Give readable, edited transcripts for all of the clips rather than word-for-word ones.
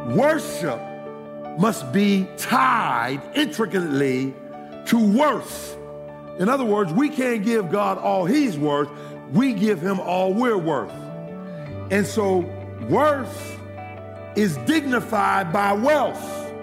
Worship must be tied intricately to worth. In other words, we can't give God all he's worth. We give him all we're worth. And so worth is dignified by wealth.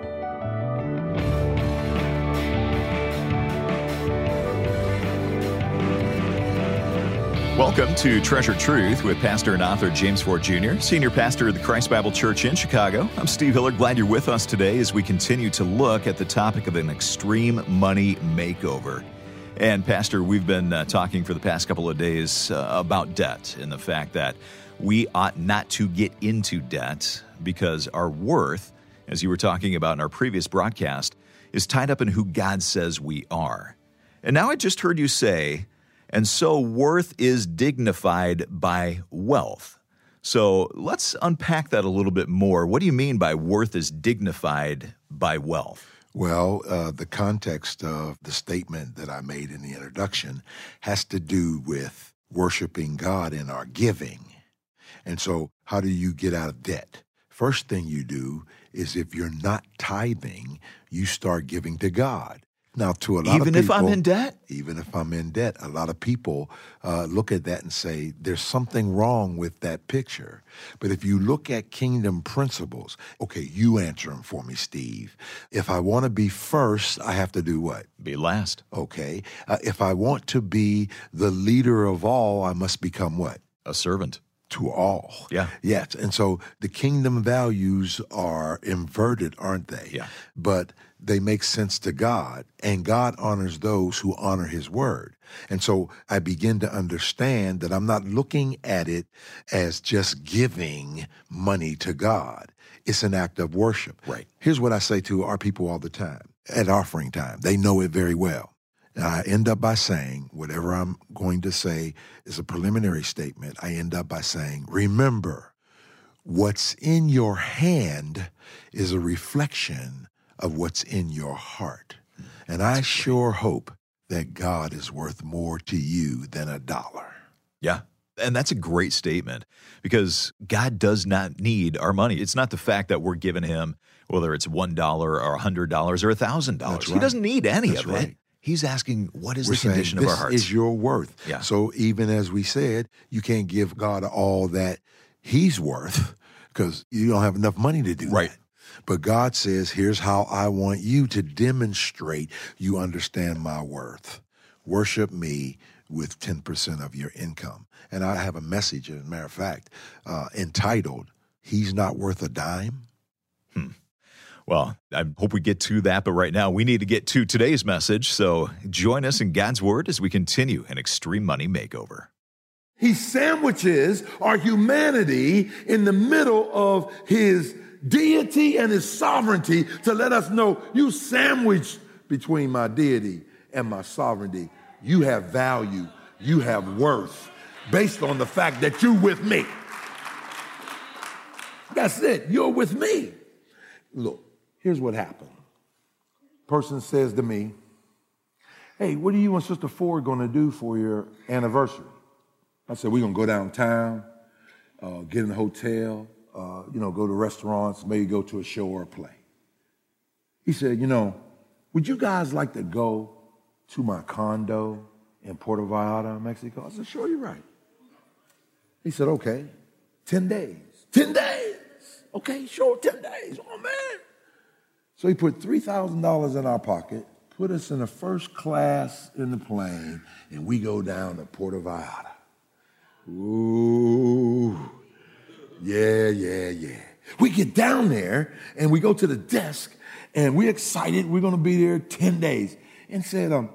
Welcome to Treasured Truth with Pastor and author James Ford Jr., Senior Pastor of the Christ Bible Church in Chicago. I'm Steve Hiller. Glad you're with us today as we continue to look at the topic of an extreme money makeover. And Pastor, we've been talking for the past couple of days about debt and the fact that we ought not to get into debt because our worth, as you were talking about in our previous broadcast, is tied up in who God says we are. And now I just heard you say, and so worth is dignified by wealth. So let's unpack that a little bit more. What do you mean by worth is dignified by wealth? Well, the context of the statement that I made in the introduction has to do with worshiping God in our giving. And so how do you get out of debt? First thing you do is if you're not tithing, you start giving to God. Now, to a lot of people, even if I'm in debt? Even if I'm in debt, a lot of people look at that and say, there's something wrong with that picture. But if you look at kingdom principles, okay, you answer them for me, Steve. If I want to be first, I have to do what? Be last. Okay. If I want to be the leader of all, I must become what? A servant. To all. Yeah. Yes. And so the kingdom values are inverted, aren't they? Yeah. But they make sense to God, and God honors those who honor his word. And so I begin to understand that I'm not looking at it as just giving money to God. It's an act of worship. Right. Here's what I say to our people all the time at offering time. They know it very well. And I end up by saying, whatever I'm going to say is a preliminary statement. I end up by saying, remember, what's in your hand is a reflection of what's in your heart. And I sure hope that God is worth more to you than $1. Yeah. And that's a great statement because God does not need our money. It's not the fact that we're giving him, whether it's $1 or $100 or $1,000. Right. He doesn't need any That's of it. right. He's asking, what is We're the condition saying, of our hearts? This is your worth. Yeah. So even as we said, you can't give God all that he's worth because you don't have enough money to do Right. that. But God says, here's how I want you to demonstrate you understand my worth. Worship me with 10% of your income. And I have a message, as a matter of fact, entitled, He's Not Worth a Dime. Well, I hope we get to that, but right now we need to get to today's message. So join us in God's Word as we continue an extreme money makeover. He sandwiches our humanity in the middle of his deity and his sovereignty to let us know you sandwiched between my deity and my sovereignty. You have value. You have worth based on the fact that you're with me. That's it. You're with me. Look, here's what happened. Person says to me, hey, what are you and Sister Ford going to do for your anniversary? I said, we're going to go downtown, get in a hotel, go to restaurants, maybe go to a show or a play. He said, would you guys like to go to my condo in Puerto Vallarta, Mexico? I said, sure, you're right. He said, okay, 10 days. 10 days. Okay, sure, 10 days. Oh, man. So he put $3,000 in our pocket, put us in a first class in the plane, and we go down to Puerto Vallarta. Ooh, yeah. We get down there, and we go to the desk, and we're excited. We're going to be there 10 days. And said, I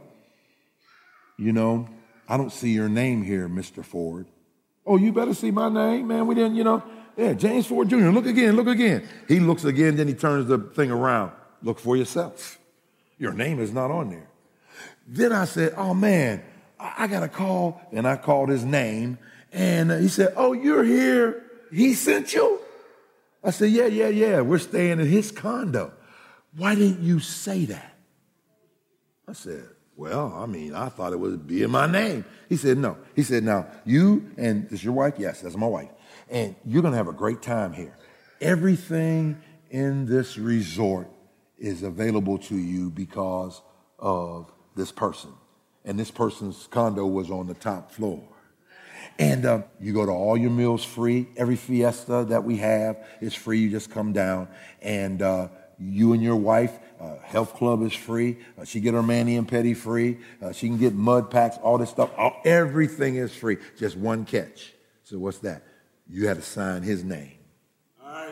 don't see your name here, Mr. Ford. Oh, you better see my name, man. We didn't, Yeah, James Ford Jr., look again. He looks again, then he turns the thing around. Look for yourself. Your name is not on there. Then I said, oh, man, I got a call. And I called his name. And he said, oh, you're here. He sent you? I said, yeah. We're staying in his condo. Why didn't you say that? I said, well, I thought it would be in my name. He said, no. He said, now, you and, is your wife? Yes, that's my wife. And you're going to have a great time here. Everything in this resort is available to you because of this person. And this person's condo was on the top floor. And you go to all your meals free. Every fiesta that we have is free. You just come down. And you and your wife, health club is free. She get her mani and pedi free. She can get mud packs, all this stuff. Everything is free. Just one catch. So what's that? You had to sign his name. All right.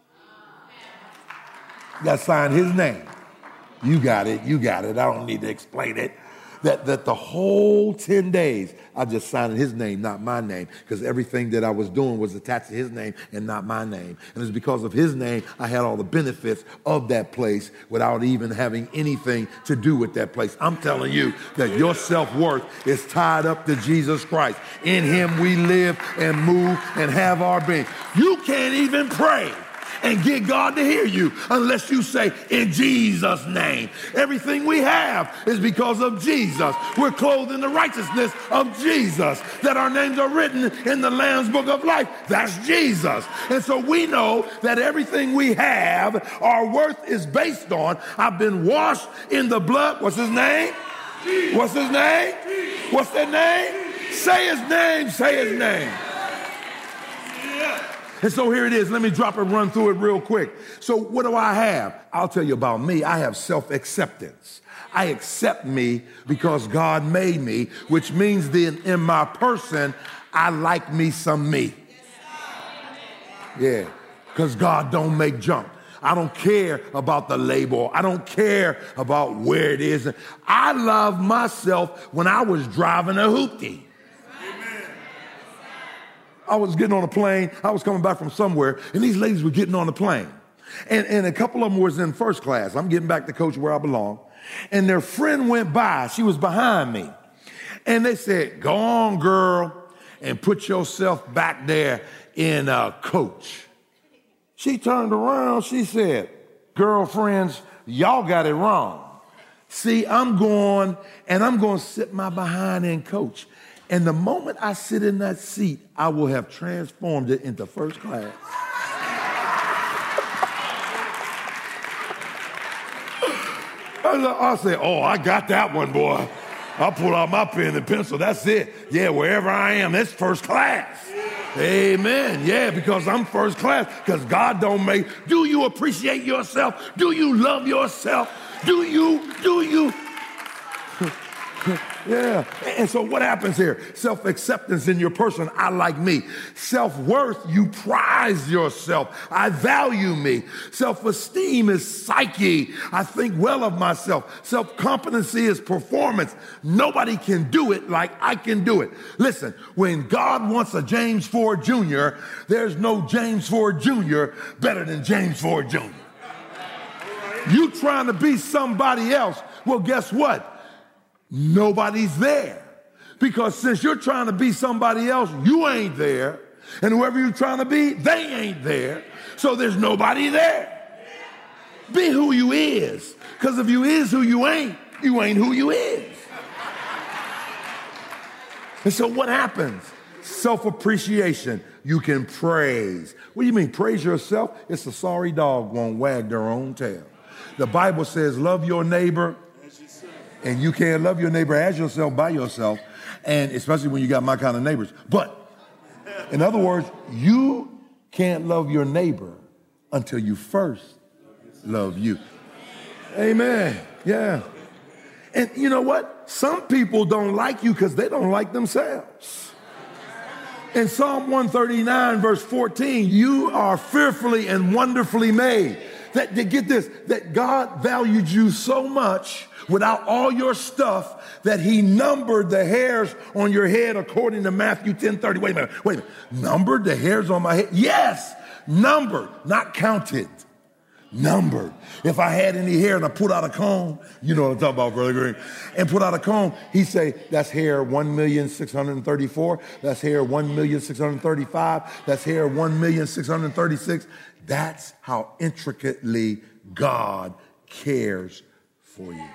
You got to sign his name. You got it. You got it. I don't need to explain it. That the whole 10 days, I just signed his name, not my name, because everything that I was doing was attached to his name and not my name. And it's because of his name, I had all the benefits of that place without even having anything to do with that place. I'm telling you that your self-worth is tied up to Jesus Christ. In him we live and move and have our being. You can't even pray and get God to hear you unless you say, in Jesus' name. Everything we have is because of Jesus. We're clothed in the righteousness of Jesus, that our names are written in the Lamb's Book of Life. That's Jesus. And so we know that everything we have, our worth is based on, I've been washed in the blood. What's his name? Jesus. What's his name? Jesus. What's that name? Say his name. Say his name. And so here it is. Let me drop and run through it real quick. So what do I have? I'll tell you about me. I have self-acceptance. I accept me because God made me, which means then in my person, I like me some me. Yeah, because God don't make junk. I don't care about the label. I don't care about where it is. I love myself when I was driving a hoopty. I was getting on a plane. I was coming back from somewhere, and these ladies were getting on the plane. And a couple of them was in first class. I'm getting back to coach where I belong. And their friend went by. She was behind me. And they said, go on, girl, and put yourself back there in coach. She turned around. She said, girlfriends, y'all got it wrong. See, I'm going to sit my behind in coach. And the moment I sit in that seat, I will have transformed it into first class. I say, oh, I got that one, boy. I'll pull out my pen and pencil. That's it. Yeah, wherever I am, it's first class. Amen. Yeah, because I'm first class. Because God don't make. Do you appreciate yourself? Do you love yourself? Do you? Yeah. And so what happens here? Self-acceptance in your person. I like me. Self-worth, you prize yourself. I value me. Self-esteem is psyche. I think well of myself. Self-competency is performance. Nobody can do it like I can do it. Listen, when God wants a James Ford Jr., there's no James Ford Jr. better than James Ford Jr. You trying to be somebody else. Well, guess what? Nobody's there. Because since you're trying to be somebody else, you ain't there. And whoever you're trying to be, they ain't there. So there's nobody there. Be who you is. Because if you is who you ain't who you is. And so what happens? Self-appreciation. You can praise. What do you mean? Praise yourself? It's a sorry dog won't wag their own tail. The Bible says, love your neighbor. And you can't love your neighbor as yourself by yourself, and especially when you got my kind of neighbors. But in other words, you can't love your neighbor until you first love you. Amen. Yeah. And you know what? Some people don't like you because they don't like themselves. In Psalm 139, verse 14, you are fearfully and wonderfully made. Get this, that God valued you so much without all your stuff that he numbered the hairs on your head according to Matthew 10:30. Wait a minute. Numbered the hairs on my head? Yes, numbered, not counted. Numbered. If I had any hair and I put out a comb, you know what I'm talking about, Brother Green, and put out a comb, he'd say, that's hair 1,634, that's hair 1,635, that's hair 1,636. That's how intricately God cares for you.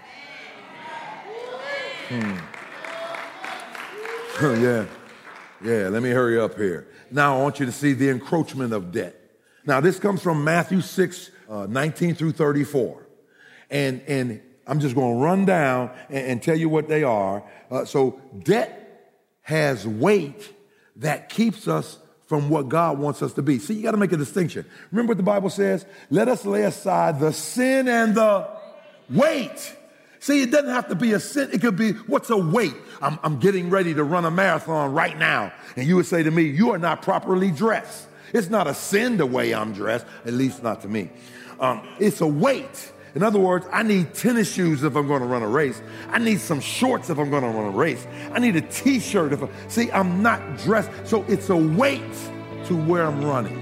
Yeah, let me hurry up here. Now I want you to see the encroachment of debt. Now, this comes from Matthew 6, 19 through 34. And I'm just going to run down and tell you what they are. So debt has weight that keeps us from what God wants us to be. See, you got to make a distinction. Remember what the Bible says? Let us lay aside the sin and the weight. See, it doesn't have to be a sin. It could be, what's a weight? I'm getting ready to run a marathon right now. And you would say to me, you are not properly dressed. It's not a sin the way I'm dressed, at least not to me. It's a weight. In other words, I need tennis shoes if I'm going to run a race. I need some shorts if I'm going to run a race. I need a t-shirt see, I'm not dressed. So it's a weight to where I'm running.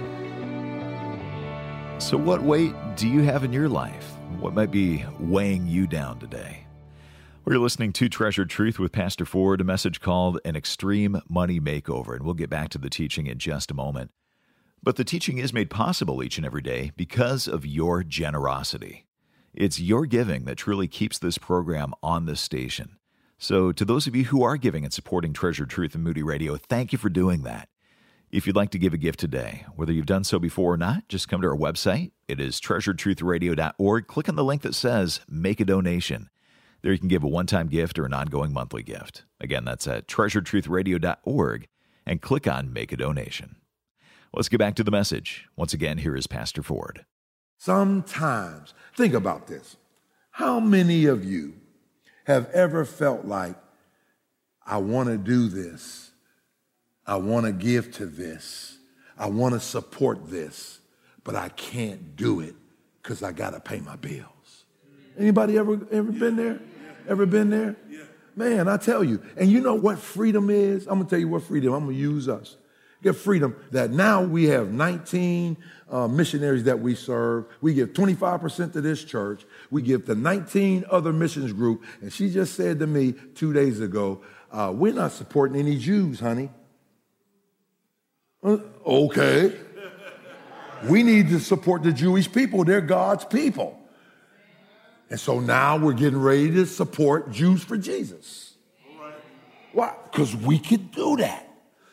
So what weight do you have in your life? What might be weighing you down today? We're listening to Treasured Truth with Pastor Ford, a message called An Extreme Money Makeover, and we'll get back to the teaching in just a moment. But the teaching is made possible each and every day because of your generosity. It's your giving that truly keeps this program on this station. So to those of you who are giving and supporting Treasured Truth and Moody Radio, thank you for doing that. If you'd like to give a gift today, whether you've done so before or not, just come to our website. It is treasuredtruthradio.org. Click on the link that says Make a Donation. There you can give a one-time gift or an ongoing monthly gift. Again, that's at treasuredtruthradio.org and click on Make a Donation. Let's get back to the message. Once again, here is Pastor Ford. Sometimes, think about this. How many of you have ever felt like, I want to do this, I want to give to this, I want to support this, but I can't do it because I got to pay my bills? Anybody ever been there? Ever been there? Man, I tell you. And you know what freedom is? I'm going to tell you what freedom. I'm going to use us. Get freedom that now we have 19 missionaries that we serve. We give 25% to this church. We give to 19 other missions group. And she just said to me 2 days ago, we're not supporting any Jews, honey. Okay. We need to support the Jewish people. They're God's people. And so now we're getting ready to support Jews for Jesus. Why? Because we could do that.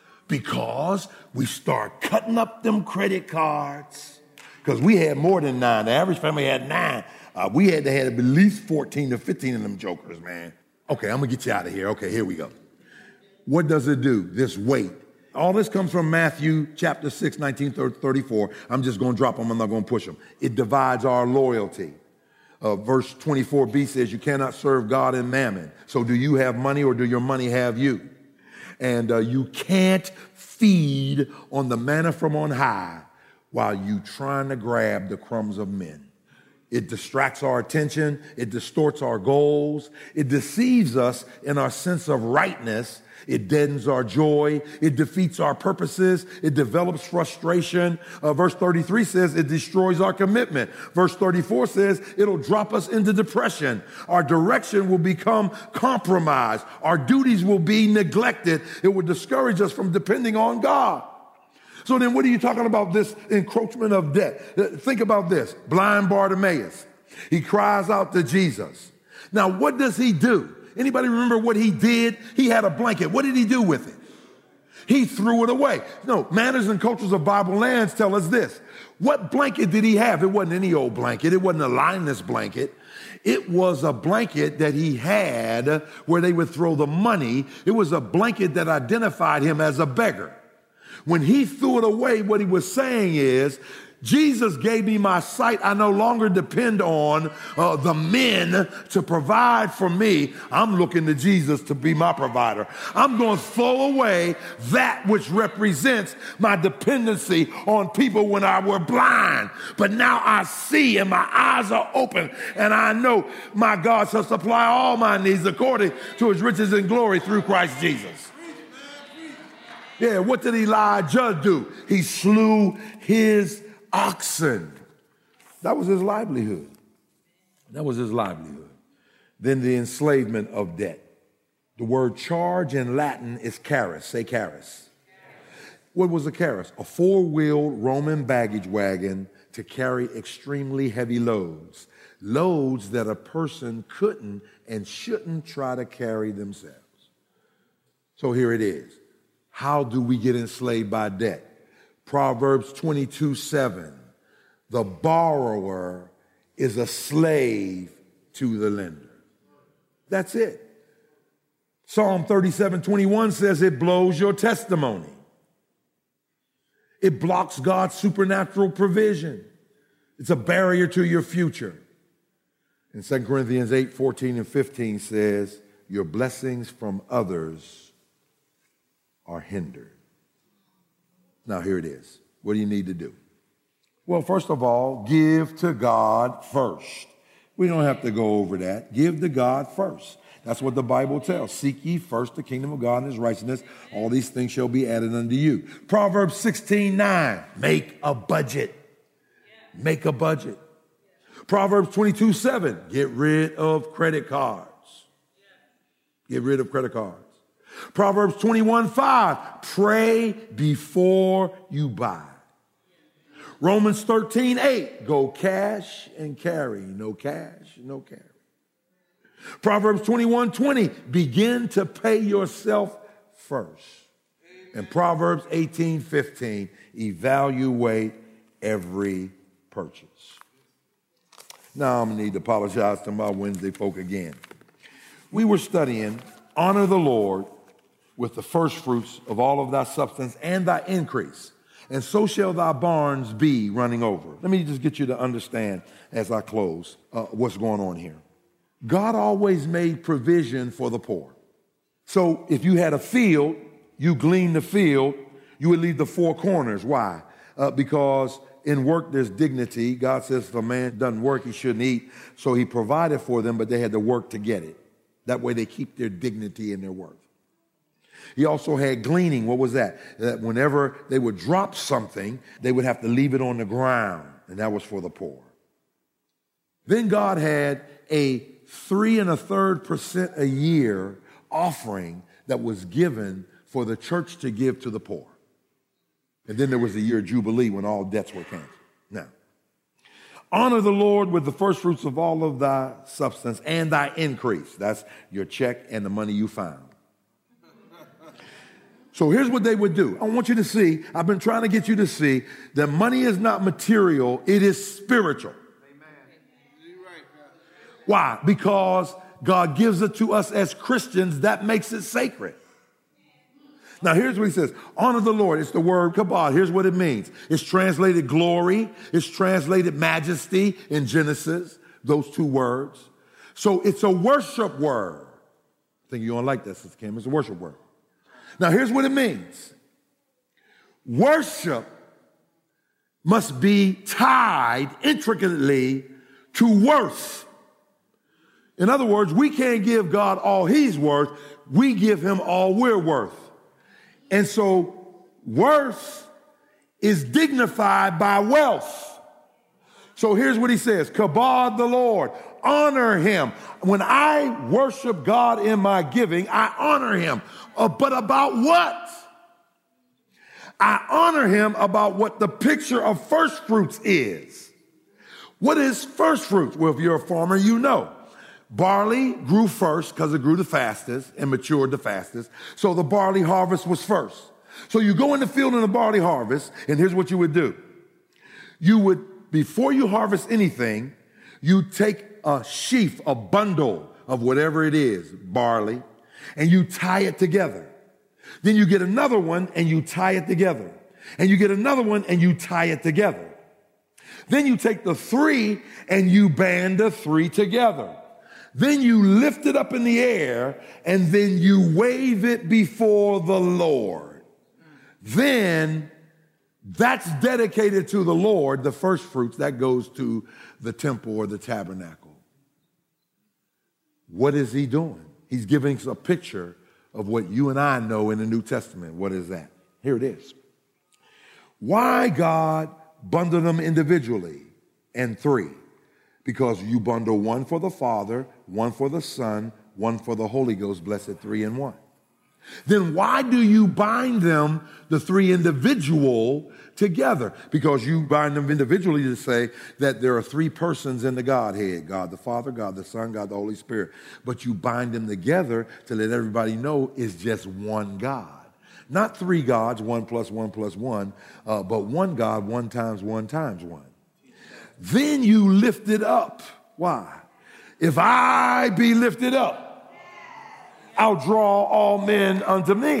Because we start cutting up them credit cards. Because we had more than 9. The average family had 9. We had to have at least 14 to 15 of them jokers, man. Okay, I'm going to get you out of here. Okay, here we go. What does it do? This weight. All this comes from Matthew chapter 6, 19 through 34. I'm just going to drop them. I'm not going to push them. It divides our loyalty. Verse 24b says, you cannot serve God and mammon. So do you have money or do your money have you? And you can't feed on the manna from on high while you trying to grab the crumbs of men. It distracts our attention. It distorts our goals. It deceives us in our sense of rightness. It deadens our joy. It defeats our purposes. It develops frustration. Verse 33 says it destroys our commitment. Verse 34 says it'll drop us into depression. Our direction will become compromised. Our duties will be neglected. It will discourage us from depending on God. So then what are you talking about, this encroachment of debt? Think about this. Blind Bartimaeus. He cries out to Jesus. Now, what does he do? Anybody remember what he did? He had a blanket. What did he do with it? He threw it away. No, Manners and Cultures of Bible Lands tell us this. What blanket did he have? It wasn't any old blanket. It wasn't a lineless blanket. It was a blanket that he had where they would throw the money. It was a blanket that identified him as a beggar. When he threw it away, what he was saying is, Jesus gave me my sight. I no longer depend on the men to provide for me. I'm looking to Jesus to be my provider. I'm going to throw away that which represents my dependency on people when I were blind. But now I see and my eyes are open and I know my God shall supply all my needs according to his riches and glory through Christ Jesus. Yeah, what did Elijah do? He slew his oxen. That was his livelihood. That was his livelihood. Then the enslavement of debt. The word charge in Latin is charis. Say charis. What was a charis? A four-wheeled Roman baggage wagon to carry extremely heavy loads. Loads that a person couldn't and shouldn't try to carry themselves. So here it is. How do we get enslaved by debt? Proverbs 22:7. The borrower is a slave to the lender. That's it. Psalm 37:21 says it blows your testimony. It blocks God's supernatural provision. It's a barrier to your future. And 2 Corinthians 8:14 and 15 says, your blessings from others are hindered. Now here it is. What do you need to do? Well, first of all, give to God first. We don't have to go over that. Give to God first. That's what the Bible tells. Seek ye first the kingdom of God and his righteousness. All these things shall be added unto you. Proverbs 16:9. Make a budget. Make a budget. Proverbs 22:7. Get rid of credit cards. Get rid of credit cards. Proverbs 21:5. Pray before you buy. Romans 13:8. Go cash and carry. No cash, no carry. Proverbs 21:20. Begin to pay yourself first. And Proverbs 18:15. Evaluate every purchase. Now I'm going to need to apologize to my Wednesday folk again. We were studying, honor the Lord with the first fruits of all of thy substance and thy increase, and so shall thy barns be running over. Let me just get you to understand as I close what's going on here. God always made provision for the poor. So if you had a field, you gleaned the field, you would leave the four corners. Why? Because in work there's dignity. God says if a man doesn't work, he shouldn't eat. So he provided for them, but they had to work to get it. That way they keep their dignity and their worth. He also had gleaning. What was that? That whenever they would drop something, they would have to leave it on the ground, and that was for the poor. Then God had a 3 1/3% a year offering that was given for the church to give to the poor. And then there was the year of Jubilee when all debts were canceled. Now, honor the Lord with the first fruits of all of thy substance and thy increase. That's your check and the money you found. So here's what they would do. I want you to see, I've been trying to get you to see that money is not material, it is spiritual. Why? Because God gives it to us as Christians. That makes it sacred. Now, here's what he says. Honor the Lord. It's the word kabod. Here's what it means. It's translated glory. It's translated majesty in Genesis, those two words. So it's a worship word. I think you don't like that, Sister Kim. It's a worship word. Now, here's what it means. Worship must be tied intricately to worth. In other words, we can't give God all he's worth. We give him all we're worth. And so worth is dignified by wealth. So here's what he says. Kabod the Lord. Honor him. When I worship God in my giving, I honor him. But about what? I honor him about what the picture of first fruits is. What is first fruits? Well, if you're a farmer, you know. Barley grew first because it grew the fastest and matured the fastest. So the barley harvest was first. So you go in the field in the barley harvest, and here's what you would do. You would, before you harvest anything, you take a sheaf, a bundle of whatever it is, barley, and you tie it together. Then you get another one and you tie it together. And you get another one and you tie it together. Then you take the three and you band the three together. Then you lift it up in the air and then you wave it before the Lord. Then that's dedicated to the Lord, the first fruits, that goes to the temple or the tabernacle. What is he doing? He's giving us a picture of what you and I know in the New Testament. What is that? Here it is. Why God bundled them individually and three? Because you bundle one for the Father, one for the Son, one for the Holy Ghost, blessed three in one. Then why do you bind them, the three individual, together? Because you bind them individually to say that there are three persons in the Godhead, God the Father, God the Son, God the Holy Spirit. But you bind them together to let everybody know it's just one God. Not three gods, 1 + 1 + 1, but one God, 1 × 1 × 1. Then you lift it up. Why? If I be lifted up, I'll draw all men unto me.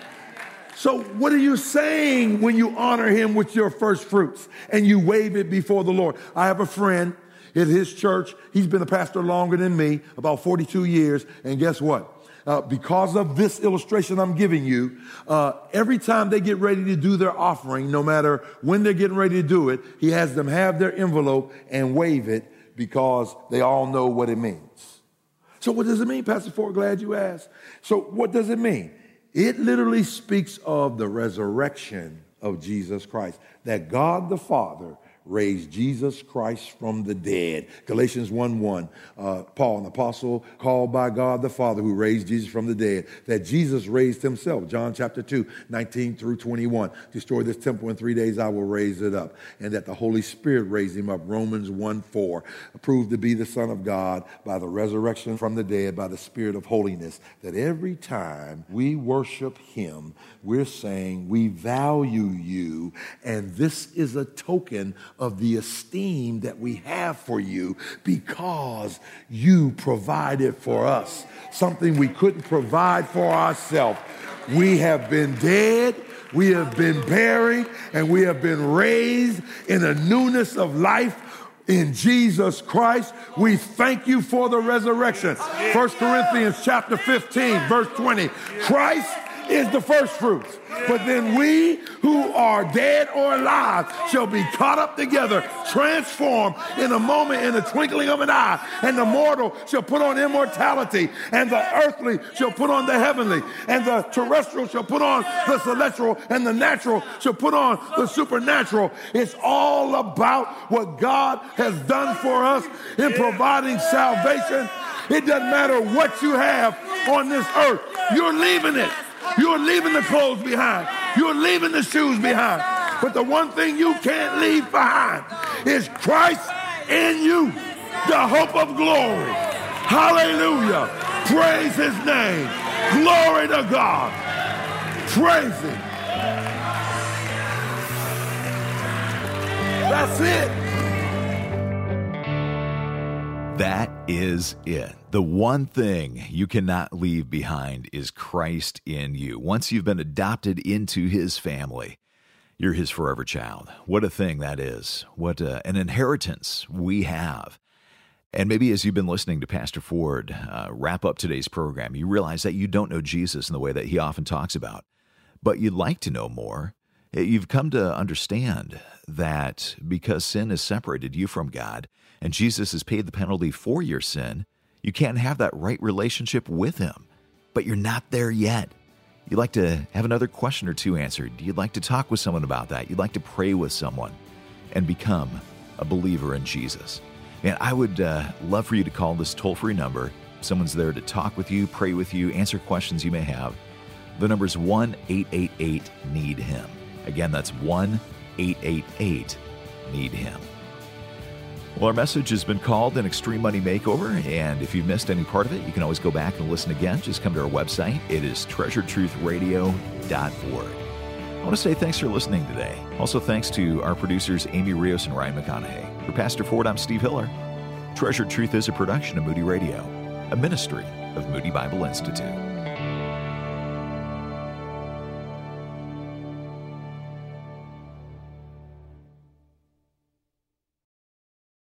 So what are you saying when you honor him with your first fruits and you wave it before the Lord? I have a friend at his church. He's been a pastor longer than me, about 42 years. And guess what? Because of this illustration I'm giving you, every time they get ready to do their offering, no matter when they're getting ready to do it, he has them have their envelope and wave it because they all know what it means. So what does it mean, Pastor Ford? Glad you asked. So what does it mean? It literally speaks of the resurrection of Jesus Christ, that God the Father raised Jesus Christ from the dead. Galatians 1:1, Paul, an apostle called by God the Father, who raised Jesus from the dead, that Jesus raised himself. John chapter 2, 19 through 21, destroy this temple in 3 days, I will raise it up. And that the Holy Spirit raised him up. Romans 1:4, proved to be the Son of God by the resurrection from the dead, by the Spirit of holiness. That every time we worship him, we're saying we value you, and this is a token of the esteem that we have for you because you provided for us something we couldn't provide for ourselves. We have been dead, we have been buried, and we have been raised in a newness of life in Jesus Christ. We thank you for the resurrection. 1 Corinthians chapter 15, verse 20. Christ is the first fruits, but then we who are dead or alive shall be caught up together, transformed in a moment, in the twinkling of an eye, and the mortal shall put on immortality, and the earthly shall put on the heavenly, and the terrestrial shall put on the celestial, and the natural shall put on the supernatural. It's all about what God has done for us in providing salvation. It doesn't matter what you have on this earth. You're leaving it. You're leaving the clothes behind. You're leaving the shoes behind. But the one thing you can't leave behind is Christ in you, the hope of glory. Hallelujah. Praise his name. Glory to God. Praise him. That's it. That is it. The one thing you cannot leave behind is Christ in you. Once you've been adopted into his family, you're his forever child. What a thing that is. What an inheritance we have. And maybe as you've been listening to Pastor Ford wrap up today's program, you realize that you don't know Jesus in the way that he often talks about, but you'd like to know more. You've come to understand that because sin has separated you from God and Jesus has paid the penalty for your sin, you can't have that right relationship with him. But you're not there yet. You'd like to have another question or two answered. You'd like to talk with someone about that. You'd like to pray with someone and become a believer in Jesus. And I would love for you to call this toll-free number. Someone's there to talk with you, pray with you, answer questions you may have. The number is 1-888-NEED-HIM. Again, that's 1-888-NEED-HIM. Well, our message has been called An Extreme Money Makeover, and if you missed any part of it, you can always go back and listen again. Just come to our website. It is treasuredtruthradio.org. I want to say thanks for listening today. Also, thanks to our producers, Amy Rios and Ryan McConaughey. For Pastor Ford, I'm Steve Hiller. Treasured Truth is a production of Moody Radio, a ministry of Moody Bible Institute.